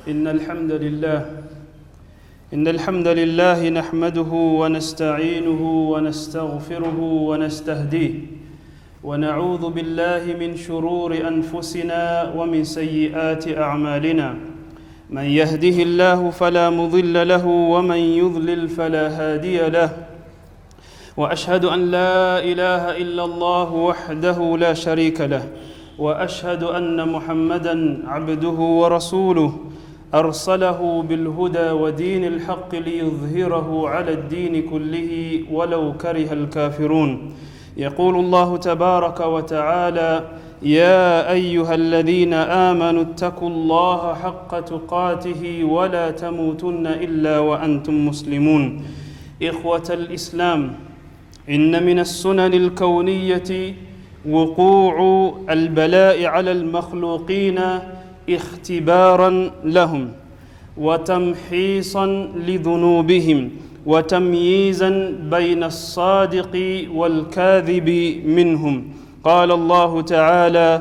إن الحمد لله نحمده ونستعينه ونستغفره ونستهديه ونعوذ بالله من شرور أنفسنا ومن سيئات أعمالنا من يهده الله فلا مضل له ومن يضلل فلا هادي له وأشهد أن لا إله إلا الله وحده لا شريك له وأشهد أن محمدًا عبده ورسوله أرسله بالهدى ودين الحق ليظهره على الدين كله ولو كره الكافرون. يقول الله تبارك وتعالى: يا أيها الذين آمنوا اتقوا الله حق تقاته ولا تموتن إلا وأنتم مسلمون. إخوة الإسلام، إن من السنن الكونية وقوع البلاء على المخلوقين اختبارا لهم وتمحيصا لذنوبهم وتمييزا بين الصادق والكاذب منهم. قال الله تعالى: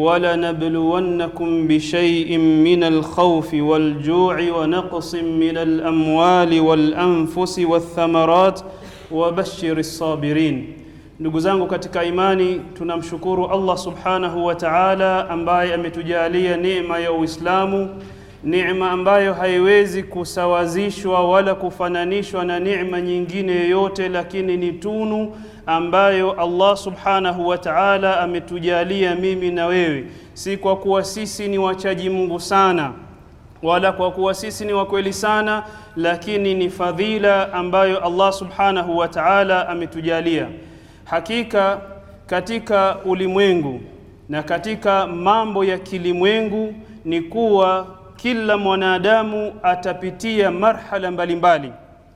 ولنبلونكم بشيء من الخوف والجوع ونقص من الأموال والأنفس والثمرات وبشر الصابرين. Ndugu zangu katika imani, tunamshukuru Allah subhanahu wa ta'ala ambaye ametujalia neema ya Uislamu, neema ambayo haiwezi kusawazishwa wala kufananishwa na neema nyingine yoyote, lakini ni tunu ambayo Allah subhanahu wa ta'ala ametujalia mimi na wewe, si kwa kuwa sisi ni wachaji Mungu sana wala kwa kuwa sisi ni wakweli sana, lakini ni fadhila ambayo Allah subhanahu wa ta'ala ametujalia. Hakika katika ulimwengu na katika mambo ya kilimwengu ni kuwa kila mwanadamu atapitia marhala mbalimbali,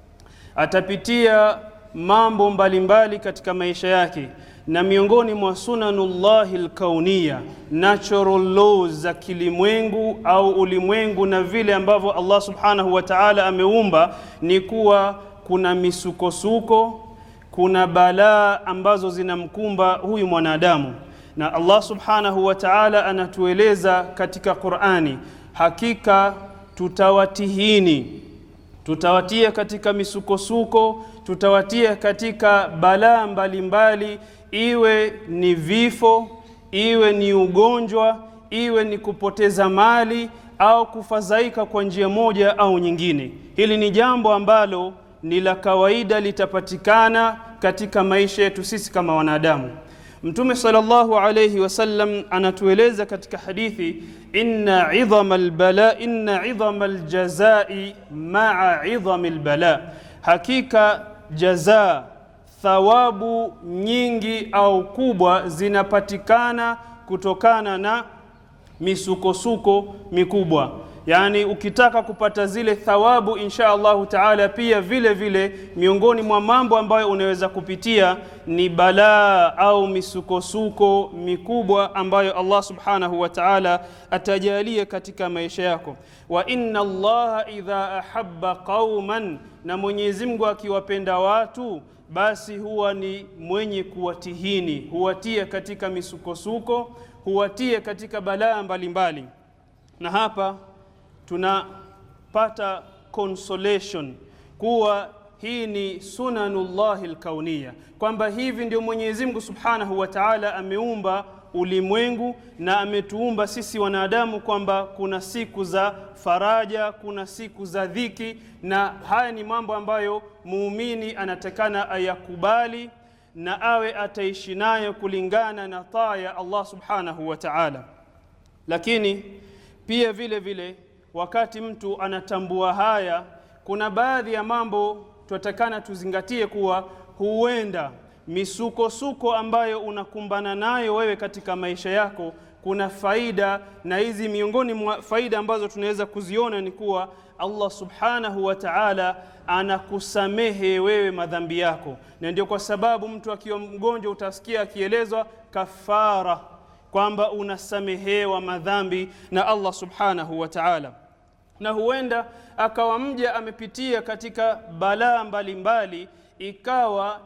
atapitia mambo mbalimbali katika maisha yake, na miongoni mwa sunanullahi alkauniya, natural laws za kilimwengu au ulimwengu na vile ambavyo Allah subhanahu wa ta'ala ameumba, ni kuwa kuna misukosuko, kuna balaa ambazo zinamkumba huyu mwanadamu. Na Allah subhanahu wa ta'ala anatueleza katika Qur'ani, hakika tutawatia katika misukosuko, tutawatia katika balaa mbalimbali, iwe ni vifo, iwe ni ugonjwa, iwe ni kupoteza mali au kufadhaika kwa njia moja au nyingine. Hili ni jambo ambalo ni la kawaida, litapatikana katika maisha yetu sisi kama wanadamu. Mtume sallallahu alayhi wasallam anatueleza katika hadithi: inna 'idhamal jazai ma'a 'idhamil bala, hakika jazaa, thawabu nyingi au kubwa zinapatikana kutokana na misukosuko mikubwa. Yani ukitaka kupata zile thawabu insha Allah taala, pia vile vile miongoni mwa mambo ambayo unaweza kupitia ni balaa au misukosuko mikubwa ambayo Allah subhanahu wa ta'ala atajalia katika maisha yako. Wa inna Allah idha ahabba qauman, na Mwenyezi Mungu akiwapenda watu basi huwa ni mwenye kuwatihini, huwatia katika misukosuko, huwatia katika balaa mbalimbali. Na hapa tunapata consolation kuwa hii ni sunanullahi alkauniya, kwamba hivi ndio Mwenyezi Mungu subhanahu wa ta'ala ameumba ulimwengu na ametuumba sisi wanadamu, kwamba kuna siku za faraja, kuna siku za dhiki, na haya ni mambo ambayo muumini anatakana ayakubali na awe ataishi nayo kulingana na taa ya Allah subhanahu wa ta'ala. Lakini pia vile vile wakati mtu anatambua haya, kuna baadhi ya mambo tutakana tuzingatie kuwa huenda misukosuko ambayo unakumbana nayo wewe katika maisha yako kuna faida, na hizi miongoni mwa faida ambazo tunaweza kuziona ni kuwa Allah subhanahu wa ta'ala anakusamehe wewe madhambi yako. Na ndio kwa sababu mtu akiwa mgonjwa utasikia akielezwa kafara, kwamba unasamehewa madhambi na Allah subhanahu wa ta'ala. Na huenda akawa mja amepitia katika balaa mbalimbali, ikawa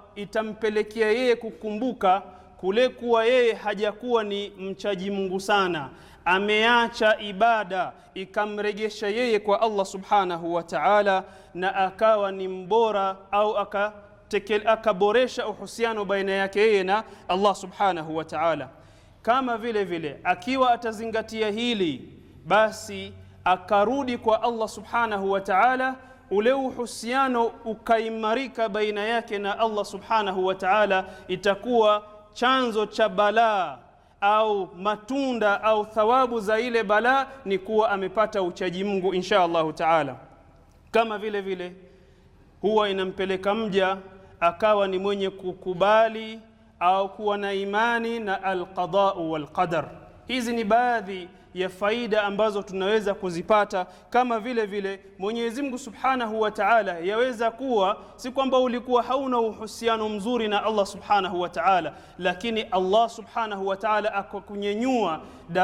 itampelekea yeye kukumbuka kule kuwa yeye hajakuwa ni mchaji Mungu sana, ameacha ibada ikamrejesha yeye kwa Allah subhanahu wa ta'ala, na akawa ni mbora au akaboresha uhusiano baina yake yeye na Allah subhanahu wa ta'ala. Kama vile vile akiwa atazingatia hili, basi akarudi kwa Allah subhanahu wa ta'ala, ule uhusiano ukaimarika baina yake na Allah subhanahu wa ta'ala, itakuwa chanzo cha balaa au matunda au thawabu za ile balaa ni kuwa amepata uchaji Mungu insha Allah ta'ala. Kama vile vile huwa inampeleka mja akawa ni mwenye kukubali au kuwa na imani na al-qada wal qadar. Hizi ni baadhi ya faida ambazo tunaweza kuzipata. Kama vile vile Mwenyezi Mungu Subhanahu wa Ta'ala, yaweza kuwa si kwamba ulikuwa hauna uhusiano mzuri na Allah Subhanahu wa Ta'ala, lakini Allah Subhanahu wa Ta'ala akakunyanyua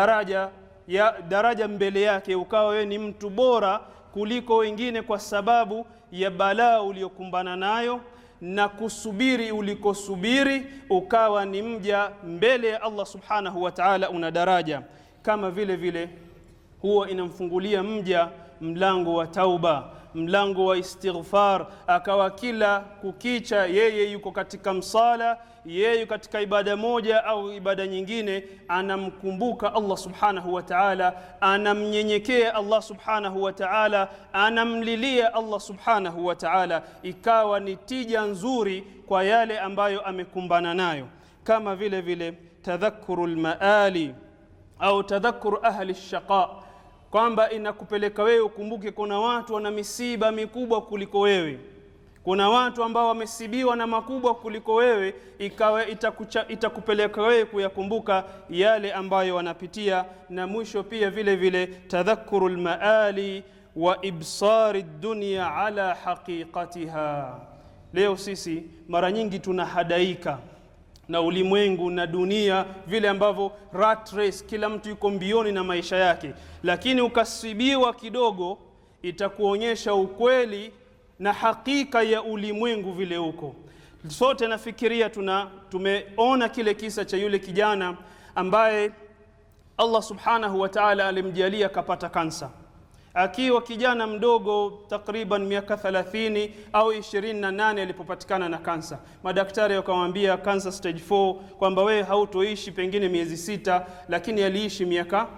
daraja mbele yake, ukawa wewe ni mtu bora kuliko wengine kwa sababu ya balaa uliokumbana nayo na kusubiri ulikosubiri, ukawa ni mja mbele ya Allah Subhanahu wa Ta'ala, una daraja. Kama vile vile huwa inamfungulia mja mlango wa tauba, mlango wa istighfar, akawa kila kukicha yeye yuko katika msala, yeye yuko katika ibada moja au ibada nyingine, anamkumbuka Allah Subhanahu wa Ta'ala, anamnyenyekea Allah Subhanahu wa Ta'ala, anamlilia Allah Subhanahu wa Ta'ala, ikawa ni tija nzuri kwa yale ambayo amekumbana nayo. Kama vile vile tadhakkurul maali au tadhakkuru ahli ash-shaqa, kwamba inakupeleka wewe ukumbuke kuna watu wana misiba mikubwa kuliko wewe, kuna watu ambao wamesibiwa na makubwa kuliko wewe, ikawa itakupeleka wewe kuyakumbuka yale ambayo wanapitia. Na mwisho pia vile vile tadhakkurul maali wa ibsari dunya ala haqiqatiha. Leo sisi mara nyingi tunahadaika na ulimwengu na dunia, vile ambavyo rat race, kila mtu yuko mbioni na maisha yake, lakini ukasibiwa kidogo itakuonyesha ukweli na hakika ya ulimwengu vile uko. Sote nafikiria tumeona kile kisa cha yule kijana ambaye Allah Subhanahu wa Ta'ala alimjalia kapata kansa akiwa kijana mdogo, takriban miaka 30 au 28 alipopatikana na kansa. Madaktari wakamwambia cancer stage 4, kwamba wewe hautoishi pengine miezi 6, lakini aliishi miaka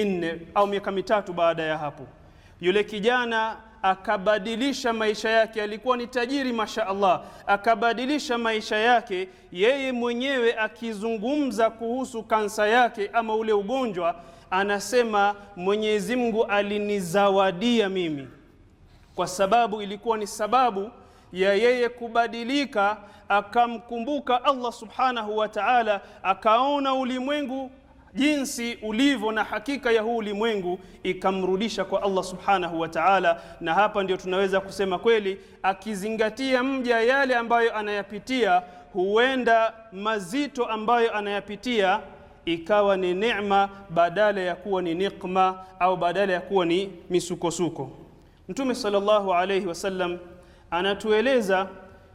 4 au miaka 3 baada ya hapo. Yule kijana akabadilisha maisha yake, alikuwa ni tajiri masha Allah, akabadilisha maisha yake. Yeye mwenyewe akizungumza kuhusu kansa yake ama ule ugonjwa, anasema Mwenyezi Mungu alinizawadia mimi, kwa sababu ilikuwa ni sababu ya yeye kubadilika, akamkumbuka Allah Subhanahu wa Ta'ala, akaona ulimwengu jinsi ulivyo na hakika ya huu ulimwengu, ikamrudisha kwa Allah Subhanahu wa Ta'ala. Na hapa ndio tunaweza kusema kweli, akizingatia mja yale ambayo anayapitia, huenda mazito ambayo anayapitia ikawa ni neema badala ya kuwa ni nikma au badala ya kuwa ni misukosuko. Mtume sallallahu alayhi wasallam anatueleza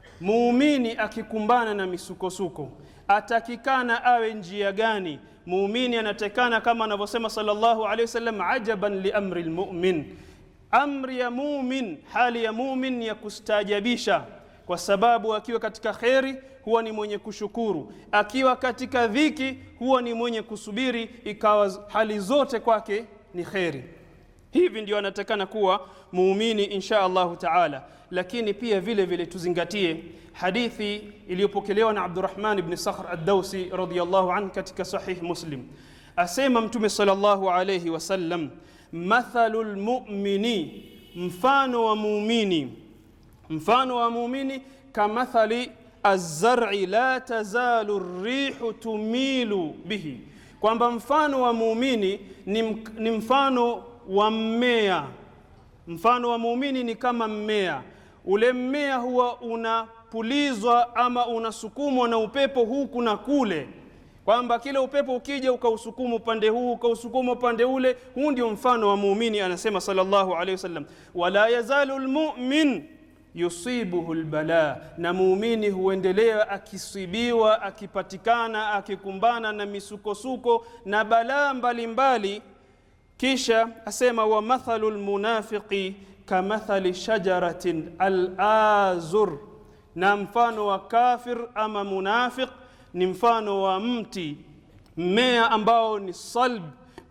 muumini akikumbana na misukosuko atakikana awe njia gani. Muumini anatakana kama anavyosema sallallahu alayhi wasallam, ajaban li amri almu'min, amri ya mu'min, hali ya mu'min ya kustajabisha, kwa sababu akiwa katika khairi huwa ni mwenye kushukuru, akiwa katika dhiki huwa ni mwenye kusubiri, ikawa hali zote kwake ni khairi. Hivi ndio anatakana kuwa muumini insha Allah Ta'ala. Lakini pia vile vile tuzingatie hadithi iliyopokelewa na Abdurrahman ibn Sakhr ad-Dawsi radiyallahu anhu katika sahih Muslim. Asema Mtume sallallahu alayhi wasallam, mathalul mu'mini, mfano wa muumini kamathali az-zar'i la tazalu ar-rihu tumilu bihi, kwamba mfano wa muumini ni mfano wa mmea. Mfano wa muumini ni kama mmea. Ule mmea huwa unapulizwa ama unasukumwa na upepo huku na kule, kwamba kile upepo ukija ukausukuma upande huu ukausukuma upande ule. Huu ndio mfano wa muumini. Anasema sallallahu alayhi wasallam, wala yazalu almu'min yusibuhu albala, na muumini huendelea akisibiwa, akipatikana, akikumbana na misukosuko na balaa mbalimbali, Kisha asema wa mathalul munafiqi kamathali shajaratin al-azur, na mfano wa kafir ama munafiq ni mfano wa mti, mmea ambao ni salb,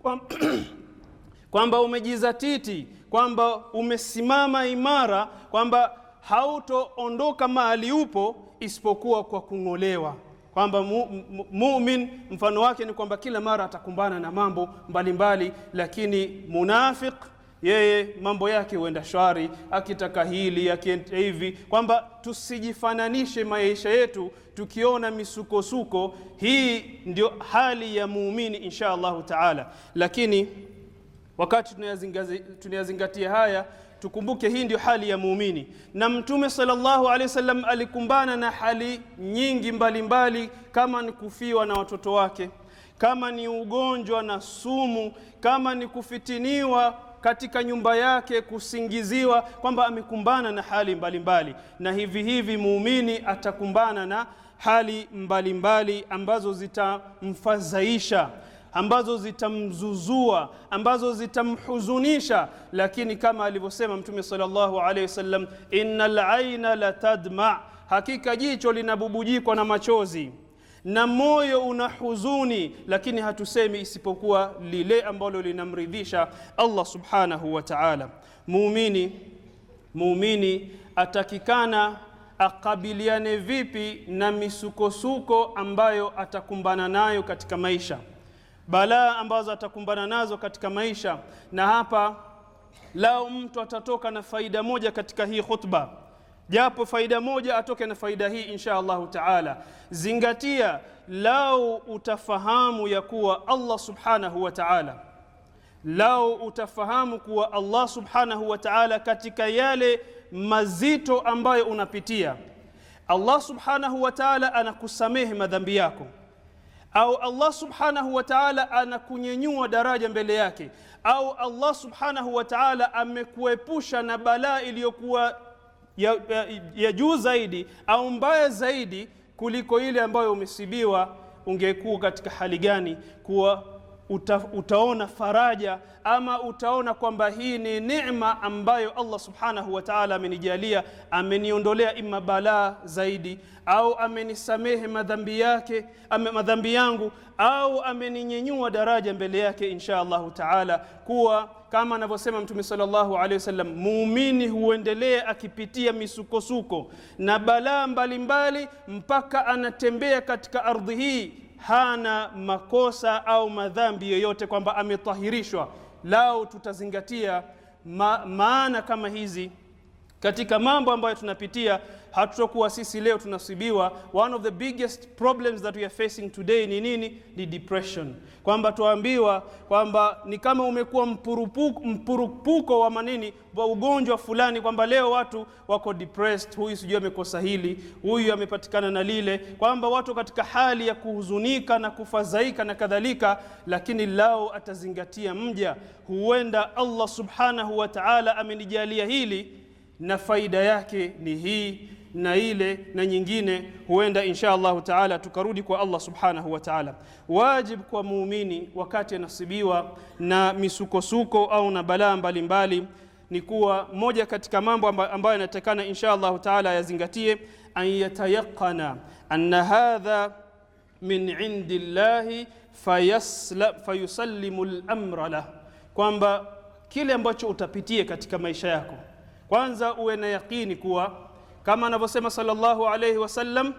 kwamba umejizatiti, kwamba umesimama imara, kwamba hautoondoka mahali upo isipokuwa kwa kungolewa. Kwamba mu'min mfano wake ni kwamba kila mara atakumbana na mambo mbalimbali, lakini munafiq yeye mambo yake huenda shwari, akitaka hili akienda hivi. Kwamba tusijifananishe maisha yetu tukiona misukosuko. Hii ndio hali ya muumini insha Allah taala. Lakini wakati tunayazingatia haya, tukumbuke hii ndio hali ya muumini, na Mtume sallallahu alaihi wasallam alikumbana na hali nyingi mbalimbali, kama ni kufiwa na watoto wake, kama ni ugonjwa na sumu, kama ni kufitiniwa katika nyumba yake, kusingiziwa, kwamba amekumbana na hali mbalimbali. Na hivi muumini atakumbana na hali mbalimbali ambazo zitamfadhaisha, ambazo zitamzuzua, ambazo zitamhuzunisha. Lakini kama alivyosema Mtume sallallahu alaihi wasallam, innal aina la tadma, hakika jicho linabubujikwa na machozi na moyo una huzuni, lakini hatusemi isipokuwa lile ambalo linamridhisha Allah subhanahu wa ta'ala. Muumini atakikana akabiliane vipi na misukosuko ambayo atakumbana nayo katika maisha, balaa ambazo atakumbana nazo katika maisha. Na hapa lao mtu atatoka na faida moja katika hii khutba, japo faida moja atoke na faida hii insha Allah taala. Zingatia, lao utafahamu ya kuwa Allah subhanahu wa ta'ala, lao utafahamu kuwa Allah subhanahu wa ta'ala katika yale mazito ambayo unapitia, Allah subhanahu wa ta'ala anakusamehe madhambi yako, au Allah subhanahu wa ta'ala anakunyenyua daraja mbele yake, au Allah subhanahu wa ta'ala amekuepusha na balaa iliyokuwa ya juu zaidi au mbaya zaidi kuliko ile ambayo umesibiwa, ungekuwa katika hali gani? Kuwa utaona faraja, ama utaona kwamba hii ni neema ambayo Allah subhanahu wa ta'ala amenijalia, ameniondolea ima balaa zaidi, au amenisamehe madhambi yangu, au ameninyenyua daraja mbele yake insha Allah ta'ala. Kuwa kama anavyosema Mtume sallallahu alaihi wasallam, muumini huendelea akipitia misukosuko na balaa mbalimbali mpaka anatembea katika ardhi hii hana makosa au madhambi yoyote, kwamba ametahirishwa. Lao tutazingatia maana kama hizi katika mambo ambayo tunapitia, hatutakuwa sisi leo tunasibiwa. One of the biggest problems that we are facing today ni nini? Ni depression. Kwamba tuambiwa kwamba ni kama umekuwa mpurupuko wa manini, wa ugonjwa fulani, kwamba leo watu wako depressed, huyu sijui amekosa hili, huyu amepatikana na lile, kwamba watu katika hali ya kuhuzunika na kufadhaika na kadhalika. Lakini lao atazingatia mja, huenda Allah subhanahu wa ta'ala amenijalia hili na faida yake ni hii na ile na nyingine, huenda insha Allah taala tukarudi kwa Allah subhanahu wa ta'ala. Wajib kwa muumini wakati anasibiwa na misukosuko au na balaa mbalimbali ni kuwa moja katika mambo ambayo yanatakana insha Allah taala yazingatie, an yatayaqana anna hadha min indillahi fayusallimu al-amra lah, kwamba kile ambacho utapitie katika maisha yako, kwanza uwe na yaqini kuwa kama anavyosema sallallahu alayhi wasallam,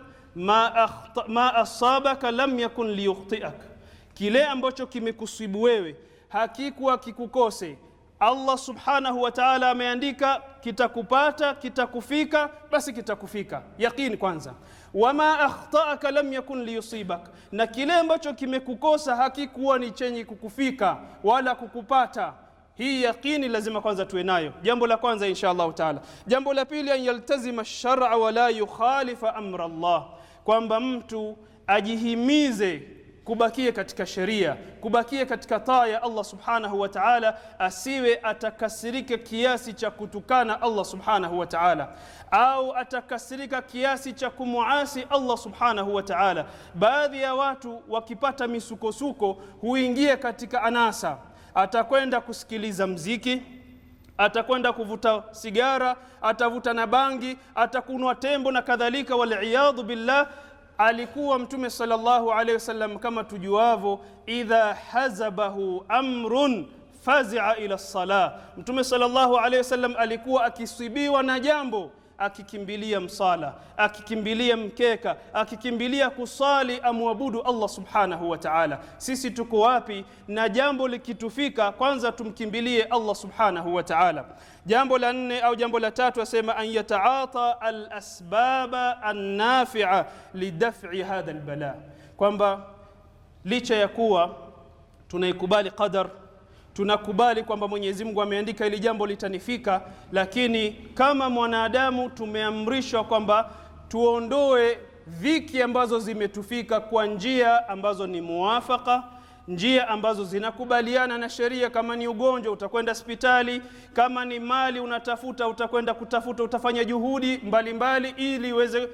ma asabaka lam yakun liyukhtiak, kile ambacho kimekusibu wewe hakikuwa kikukose. Allah subhanahu wa ta'ala ameandika kitakupata, kitakufika, basi kitakufika. Yaqini kwanza. Wama akhtaaka lam yakun liyusibak, na kile ambacho kimekukosa hakikuwa ni chenye kukufika wala kukupata. Hii yaqini lazima kwanza tuwe nayo. Jambo la kwanza insha Allah taala. Jambo la pili, an yaltazima ash-shar'a wa la yukhalifa amra Allah, kwamba mtu ajihimize kubakia katika sheria, kubakia katika taa ya Allah subhanahu wa ta'ala, asiwe atakasirika kiasi cha kutukana Allah subhanahu wa ta'ala, au atakasirika kiasi cha kumuasi Allah subhanahu wa ta'ala. Baadhi ya watu wakipata misukosuko huingia katika anasa, atakwenda kusikiliza mziki, atakwenda kuvuta sigara, atavuta na bangi, atakunwa tembo na kadhalika, wal billah. Alikuwa Mtume sallallahu alayhi wasallam kama tujuavo, idha hazabahu amrun fazi'a ila as-salah. Mtume sallallahu alayhi wasallam alikuwa akisibiwa na jambo akikimbilia msala, akikimbilia mkeka, akikimbilia kusali amwabudu Allah subhanahu wa ta'ala. Sisi tuko wapi? Na jambo likitufika kwanza tumkimbilie Allah subhanahu wa ta'ala. Jambo la 4 au jambo la 3 asema an yataata al-asbaba an-nafi'a lidaf'i hadha al-bala, kwamba licha ya kuwa tunaikubali qadar, tunakubali kwamba Mwenyezi Mungu ameandika ili jambo litanifika, lakini kama mwanadamu tumeamrishwa kwamba tuondoe dhiki ambazo zimetufika kwa njia ambazo ni muafaka, njia ambazo zinakubaliana na sheria. Kama ni ugonjwa utakwenda hospitali, kama ni mali unatafuta utakwenda kutafuta, utafanya juhudi mbalimbali ili uweze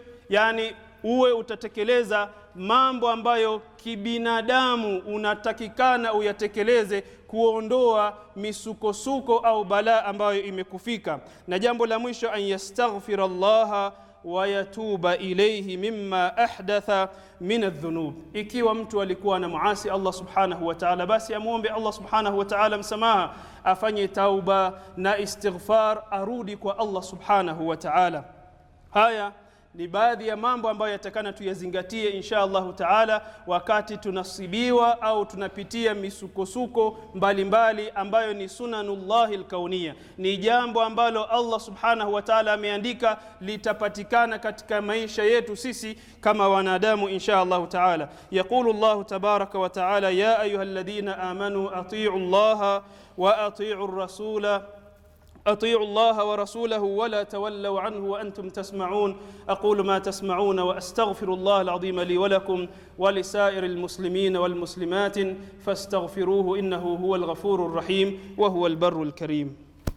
uwe utatekeleza mambo ambayo kibinadamu unatakikana uyatekeleze kuondoa misukosuko au balaa ambayo imekufika. Na jambo la mwisho, an yastaghfira Allah wa yatuba ilayhi mimma ahdatha min adh-dhunub. Ikiwa mtu alikuwa na muasi Allah subhanahu wa ta'ala, basi amuombe Allah subhanahu wa ta'ala msamaha, afanye tauba na istighfar, arudi kwa Allah subhanahu wa ta'ala. Haya ni baadhi ya mambo ambayo yatakana tuyazingatie insha Allah taala wakati tunasibiwa au tunapitia misukosuko mbalimbali ambayo ni sunanullahi alkauniyya. Ni jambo ambalo Allah subhanahu wa ta'ala ameandika litapatikana katika maisha yetu sisi kama wanadamu insha Allah taala. Yaqulu Allah tabaraka wa ta'ala, ya ayyuhalladhina amanu atii'u Allah wa atii'u ar-rasula أطيعوا الله ورسوله ولا تولوا عنه وأنتم تسمعون. أقول ما تسمعون وأستغفر الله العظيم لي ولكم ولسائر المسلمين والمسلمات فاستغفروه إنه هو الغفور الرحيم وهو البر الكريم.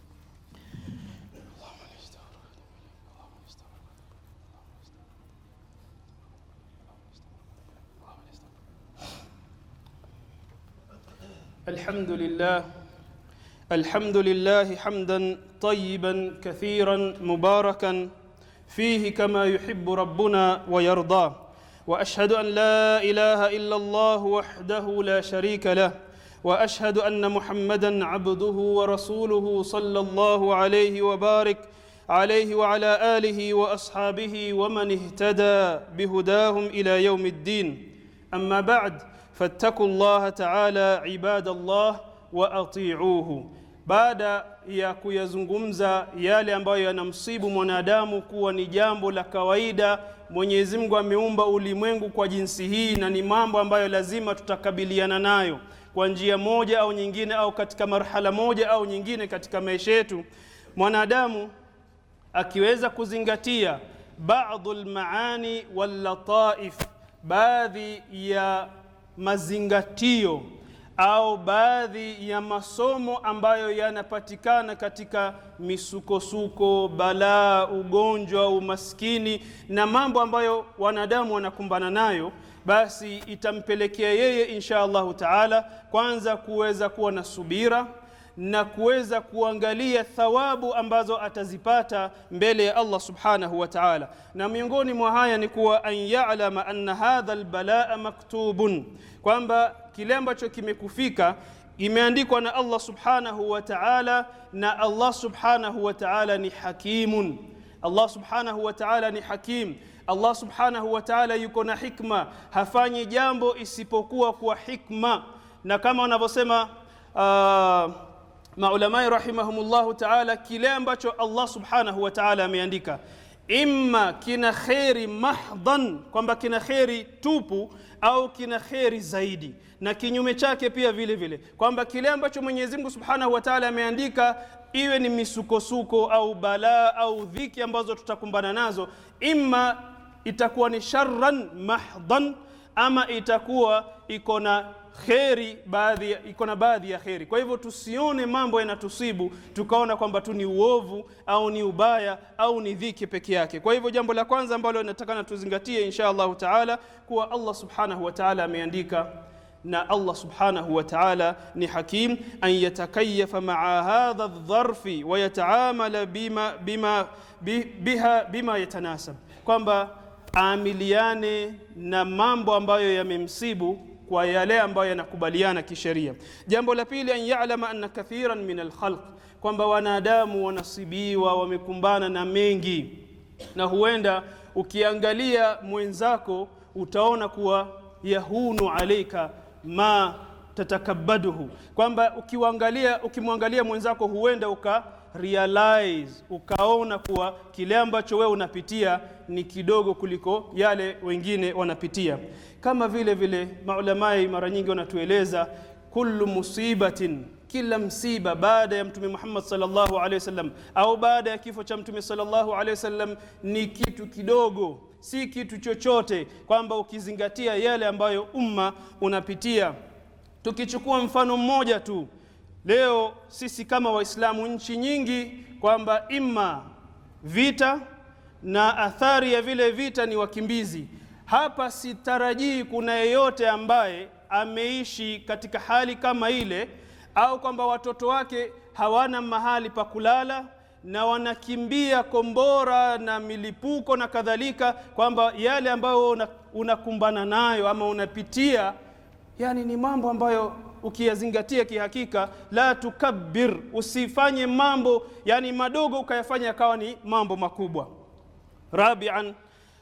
الحمد لله حمدا طيبا كثيرا مباركا فيه كما يحب ربنا ويرضى، وأشهد أن لا إله إلا الله وحده لا شريك له، وأشهد أن محمدا عبده ورسوله صلى الله عليه وبارك عليه وعلى آله وأصحابه ومن اهتدى بهداهم إلى يوم الدين. أما بعد، فاتقوا الله تعالى عباد الله وأطيعوه. Baada ya kuyazungumza yale ambayo yanamsibu mwanadamu kuwa ni jambo la kawaida, Mwenyezi Mungu ameumba ulimwengu kwa jinsi hii na ni mambo ambayo lazima tutakabiliana nayo kwa njia moja au nyingine, au katika marhala moja au nyingine katika maisha yetu. Mwanadamu akiweza kuzingatia baadhi maani wal lataif, baadhi ya mazingatio au baadhi ya masomo ambayo yanapatikana katika misukosuko, balaa, ugonjwa, umaskini na mambo ambayo wanadamu wanakumbana nayo, basi itampelekea yeye insha Allah taala kwanza kuweza kuwa na subira na kuweza kuangalia thawabu ambazo atazipata mbele ya Allah subhanahu wa ta'ala. Na miongoni mwa haya ni kuwa an ya'lama anna hadha albalaa maktubun, kwamba kile ambacho kimekufika imeandikwa na Allah subhanahu wa ta'ala, na Allah subhanahu wa ta'ala ni hakimun. Allah subhanahu wa ta'ala ni hakim. Allah subhanahu wa ta'ala yuko na hikma, hafanyi jambo isipokuwa kwa hikma. Na kama wanavyosema maulamai rahimahumullahu ta'ala, kile ambacho Allah subhanahu wa ta'ala ameandika imma kina khairi mahdhan, kwamba kina khairi tupu, au kina khairi zaidi, na kinyume chake pia vile vile, kwamba kile ambacho Mwenyezi Mungu subhanahu wa ta'ala ameandika iwe ni misukosuko au balaa au dhiki ambazo tutakumbana nazo, imma itakuwa ni sharran mahdhan, ama itakuwa iko na khairi baadhi ya khairi. Kwa hivyo tusione mambo yanatusibu tukaona kwamba tu ni uovu au ni ubaya au ni dhiki peke yake. Kwa hivyo jambo la kwanza ambalo nataka tuzingatie insha Allah taala, kuwa Allah subhanahu wa ta'ala ameandika na Allah subhanahu wa ta'ala ni hakim, an yatakayyafa ma'a hadha adh-dharfi wa yata'amala bima yatanasab, kwamba aamiliane na mambo ambayo yamemsibu kwa yale ambayo yanakubaliana kisheria. Jambo la pili, an ya'lama anna kathiran min al-khalq, kwamba wanadamu wanasibiwa, wamekumbana na mengi, na huenda ukiangalia mwenzako utaona kuwa yahunu alayka ma tatakabbaduhu, kwamba ukimwangalia mwenzako huenda realize, ukaona kuwa kile ambacho wewe unapitia ni kidogo kuliko yale wengine wanapitia. Kama vile maulamai mara nyingi wanatueleza, kullu musibatin, kila msiba baada ya Mtume Muhammad sallallahu alaihi wasallam au baada ya kifo cha Mtume sallallahu alaihi wasallam ni kitu kidogo, si kitu chochote, kwamba ukizingatia yale ambayo umma unapitia. Tukichukua mfano mmoja tu, leo sisi kama Waislamu, nchi nyingi kwamba imma vita na athari ya vile vita ni wakimbizi. Hapa sitarajii kuna yeyote ambaye ameishi katika hali kama ile, au kwamba watoto wake hawana mahali pa kulala na wanakimbia kombora na milipuko na kadhalika, kwamba yale ambayo unakumbana nayo ama unapitia, yani ni mambo ambayo ukiyazingatia kihakika, la tukabbir, usifanye mambo yani madogo ukayafanya yakawa ni mambo makubwa. Rabi'an,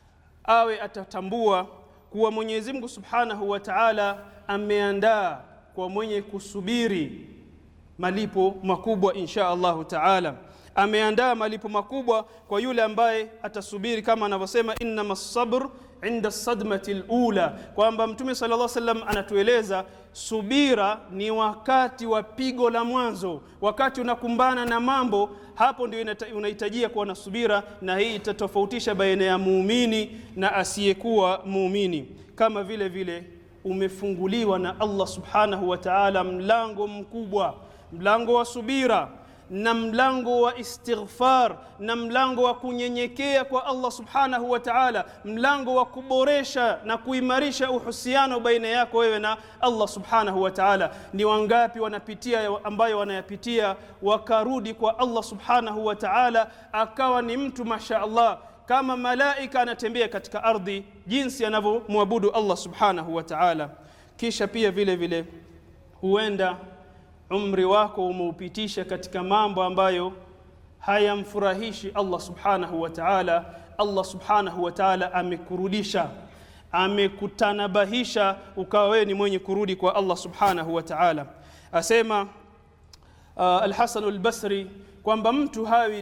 awe atatambua kuwa Mwenyezi Mungu Subhanahu wa Ta'ala ameandaa kwa mwenye kusubiri malipo makubwa insha Allah Ta'ala. Ameandaa malipo makubwa kwa yule ambaye atasubiri, kama anavyosema innamas sabr inda sadmati al-ula, kwamba Mtume sallallahu alaihi wasallam anatueleza subira ni wakati wa pigo la mwanzo, wakati unakumbana na mambo, hapo ndio unahitajia kuwa na subira, na hii itatofautisha baina ya muumini na asiyekuwa muumini. Kama vile umefunguliwa na Allah subhanahu wa ta'ala mlango mkubwa, mlango wa subira na mlango wa istighfar na mlango wa kunyenyekea kwa Allah subhanahu wa ta'ala, mlango wa kuboresha na kuimarisha uhusiano baina yako wewe na Allah subhanahu wa ta'ala. Ni wangapi wanapitia ambayo wanayapitia wakarudi kwa Allah subhanahu wa ta'ala akawa ni mtu masha Allah kama malaika anatembea katika ardhi, jinsi anavyomwabudu Allah subhanahu wa ta'ala. Kisha pia vile huenda umri wako umeupitisha katika mambo ambayo hayamfurahishi Allah subhanahu wa ta'ala. Allah subhanahu wa ta'ala amekurudisha, amekutanabahisha ukawa wewe ni mwenye kurudi kwa Allah subhanahu wa ta'ala. Asema Al-Hasan al-Basri kwamba mtu hawi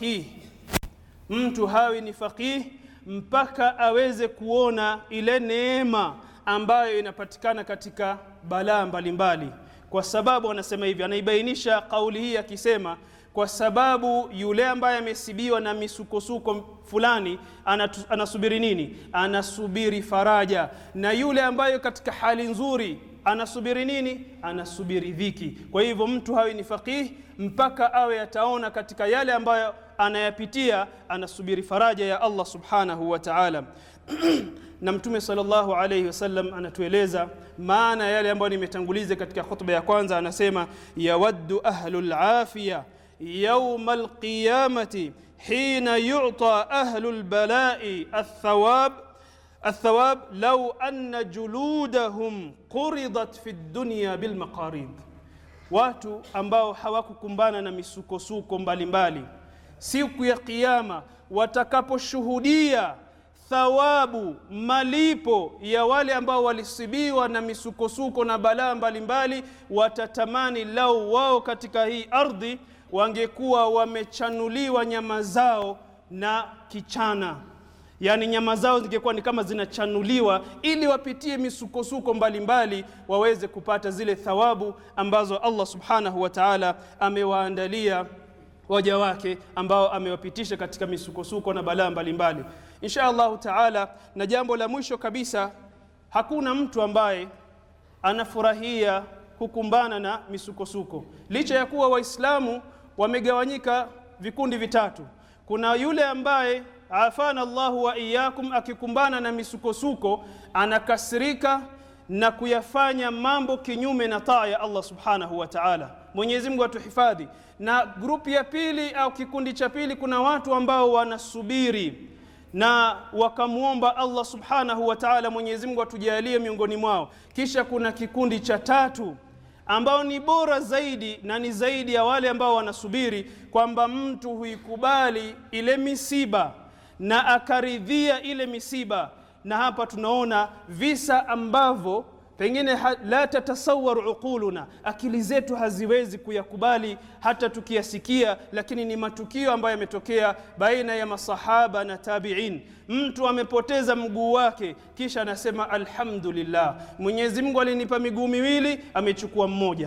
ni faqih mpaka aweze kuona ile neema ambayo inapatikana katika balaa mbalimbali. Kwa sababu anasema hivi, anaibainisha kauli hii akisema, kwa sababu yule ambaye amesibiwa na misukosuko fulani anasubiri nini? Anasubiri faraja. Na yule ambaye katika hali nzuri anasubiri nini? Anasubiri dhiki. Kwa hivyo mtu hawi ni faqih mpaka awe ataona katika yale ambayo anayapitia anasubiri faraja ya Allah subhanahu wa ta'ala. Na Mtume sallallahu alayhi wasallam anatueleza maana yale ambayo nimetanguliza katika khutba ya kwanza, anasema yawaddu ahlul afiya yawm alqiyamati hina yu'ta ahlul bala'i الثواب لو أن جلودهم قرضت في الدنيا بالمقاريض. watu ambao hawakukumbana na misukosuko mbalimbali, siku ya kiyama watakaposhuhudia thawabu, malipo ya wale ambao walisibiwa na misukosuko na balaa mbalimbali, watatamani lau wao katika hii ardhi wangekuwa wamechanuliwa nyama zao na kichana, yani nyama zao zingekuwa ni kama zinachanuliwa ili wapitie misukosuko mbalimbali waweze kupata zile thawabu ambazo Allah subhanahu wa ta'ala amewaandalia waja wake ambao amewapitisha katika misukosuko na balaa mbalimbali insha Allah ta'ala. Na jambo la mwisho kabisa, hakuna mtu ambaye anafurahia kukumbana na misukosuko, licha ya kuwa Waislamu wamegawanyika vikundi vitatu. Kuna yule ambaye afana Allahu wa iyyakum, akikumbana na misukosuko anakasirika na kuyafanya mambo kinyume na taa ya Allah subhanahu wa ta'ala. Mwenyezi Mungu atuhifadhi. Na grupu ya pili au kikundi cha pili, kuna watu ambao wanasubiri na wakamuomba Allah subhanahu wa ta'ala, Mwenyezi Mungu atujalie miongoni mwao. Kisha kuna kikundi cha tatu ambao ni bora zaidi na ni zaidi ya wale ambao wanasubiri, kwamba mtu huikubali ile misiba na akaridhia ile misiba. Na hapa tunaona visa ambavyo pengine la tatasawwaru uquluna, akili zetu haziwezi kuyakubali hata tukiyasikia, lakini ni matukio ambayo yametokea baina ya masahaba na tabi'in. Mtu amepoteza mguu wake, kisha anasema alhamdulillah, Mwenyezi Mungu alinipa miguu miwili, amechukua mmoja.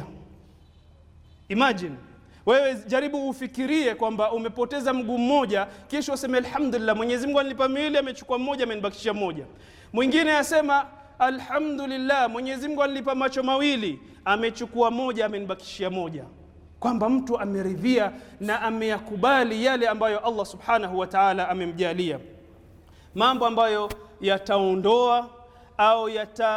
Imagine wewe, jaribu ufikirie kwamba umepoteza mguu mmoja, kisha useme alhamdulillah, Mwenyezi Mungu alinipa miwili, amechukua mmoja, amenibakishia mmoja. Mwingine asema alhamdulillah, Mwenyezi Mungu alinipa macho mawili, amechukua moja, amenibakishia moja. Kwamba mtu ameridhia na ameyakubali yale ambayo Allah subhanahu wa ta'ala amemjalia. Mambo ambayo yataondoa au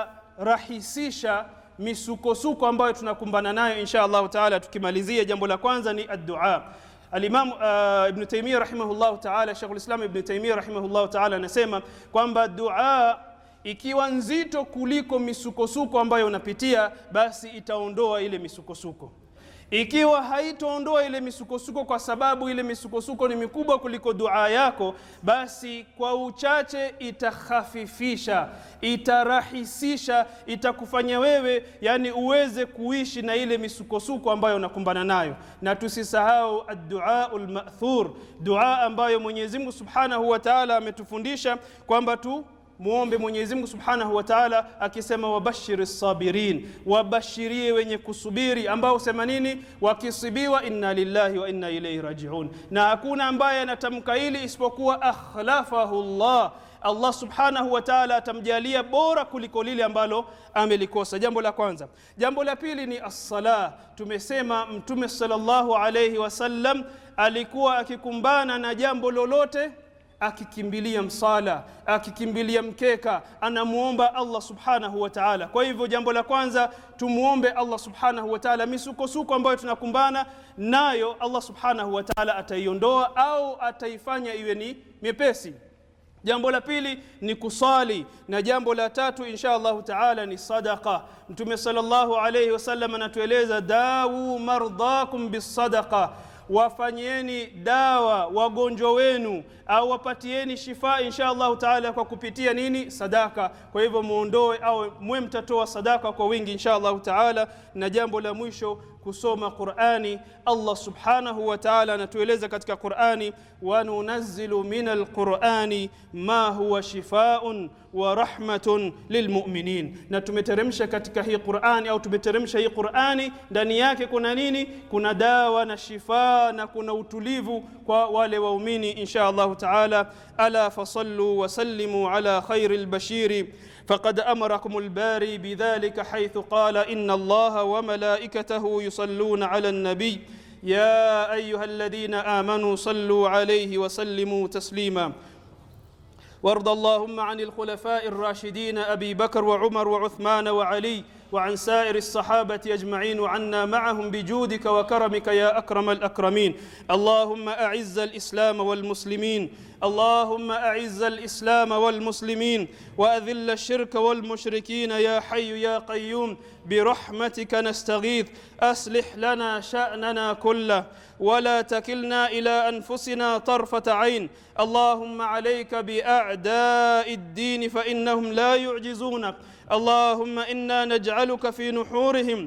yatarahisisha misukosuko ambayo tunakumbana nayo insha Allah ta'ala. Tukimalizia, jambo la kwanza ni ad-du'a. Al-Imam Ibn Taymiyyah rahimahullah ta'ala, Sheikh al-Islam Ibn Taymiyyah rahimahullah ta'ala anasema kwamba dua ikiwa nzito kuliko misukosuko ambayo unapitia, basi itaondoa ile misukosuko. Ikiwa haitaondoa ile misukosuko kwa sababu ile misukosuko ni mikubwa kuliko dua yako, basi kwa uchache itakhafifisha, itarahisisha, itakufanya wewe yani uweze kuishi na ile misukosuko ambayo unakumbana nayo. Na tusisahau ad-du'a al-ma'thur, dua ambayo Mwenyezi Mungu Subhanahu wa Ta'ala ametufundisha kwamba muombe Mwenyezi Mungu Subhanahu wa Ta'ala akisema wabashiris sabirin, wabashirie wenye kusubiri, ambao sema nini? Wakisibiwa inna lillahi wa inna ilayhi raji'un. Na hakuna ambaye anatamka hili isipokuwa akhlafahu Allah Subhanahu wa Ta'ala atamjalia bora kuliko lile ambalo amelikosa. Jambo la kwanza. Jambo la pili ni as-sala. Tumesema Mtume sallallahu alayhi wasallam alikuwa akikumbana na jambo lolote akikimbilia msala, akikimbilia mkeka, anamuomba Allah Subhanahu wa Ta'ala. Kwa hivyo jambo la kwanza, tumuombe Allah Subhanahu wa Ta'ala misukosuko ambayo tunakumbana nayo, Allah Subhanahu wa Ta'ala ataiondoa au ataifanya iwe ni mepesi. Jambo la pili ni kusali, na jambo la tatu insha Allah Ta'ala ni sadaqa. Mtume sallallahu alayhi wasallam anatueleza dawu mardhakum bis-sadaqa, wafanyeni dawa wagonjwa wenu au wapatieni shifa insha Allah Ta'ala kwa kupitia nini? Sadaka. Kwa hivyo muondoe au mwe mtatoa sadaka kwa wingi insha Allah Ta'ala. Na jambo la mwisho, kusoma Qur'ani. Allah Subhanahu wa Ta'ala anatueleza katika Qur'ani, wa nunazzilu minal Qur'ani ma huwa shifaa'un wa rahmatun lilmu'minin. Na tumeteremsha katika hii Qur'ani au tumeteremsha hii Qur'ani, ndani yake kuna nini? Kuna dawa na shifa na kuna utulivu kwa wale waumini insha Allah Ta'ala. Ala fasallu wa sallimu ala khairil bashiri faqad amarakumul bari bidhalika haythu qala inna Allaha wa malaikatahu yusalluna ala an-nabi ya ayyuhalladhina amanu sallu alayhi wa sallimu taslima. وارض اللهم عن الخلفاء الراشدين أبي بكر وعمر وعثمان وعلي وعن سائر الصحابة أجمعين وعنا معهم بجودك وكرمك يا أكرم الأكرمين. اللهم أعز الإسلام والمسلمين، اللهم أعز الإسلام والمسلمين وأذل الشرك والمشركين يا حي يا قيوم برحمتك نستغيث. أصلح لنا شأننا كله ولا تكلنا إلى أنفسنا طرفة عين. اللهم عليك بأعداء الدين فإنهم لا يعجزونك. اللهم إنا نجعلك في نحورهم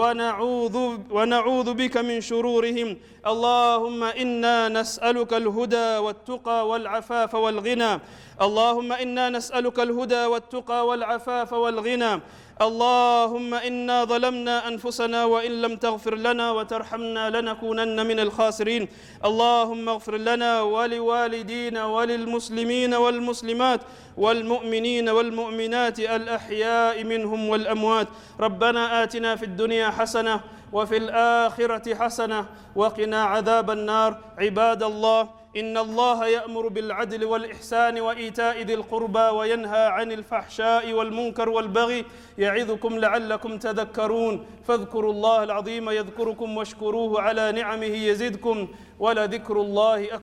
ونعوذ بك من شرورهم. اللهم إنا نسألك الهدى والتقى والعفاف والغنى. اللهم إنا نسألك الهدى والتقى والعفاف والغنى. اللهم إنا ظلمنا أنفسنا وإن لم تغفر لنا وترحمنا لنكونن من الخاسرين. اللهم اغفر لنا ولوالدينا وللمسلمين والمسلمات والمؤمنين والمؤمنات الأحياء منهم والأموات. ربنا آتنا في الدنيا حسنة وفي الآخرة حسنة وقنا عذاب النار. عباد الله، إن الله يأمر بالعدل والإحسان وإيتاء ذي القربى وينهى عن الفحشاء والمنكر والبغي يعظكم لعلكم تذكرون فاذكروا الله العظيم يذكركم واشكروه على نعمه يزدكم ولذكر الله أكبر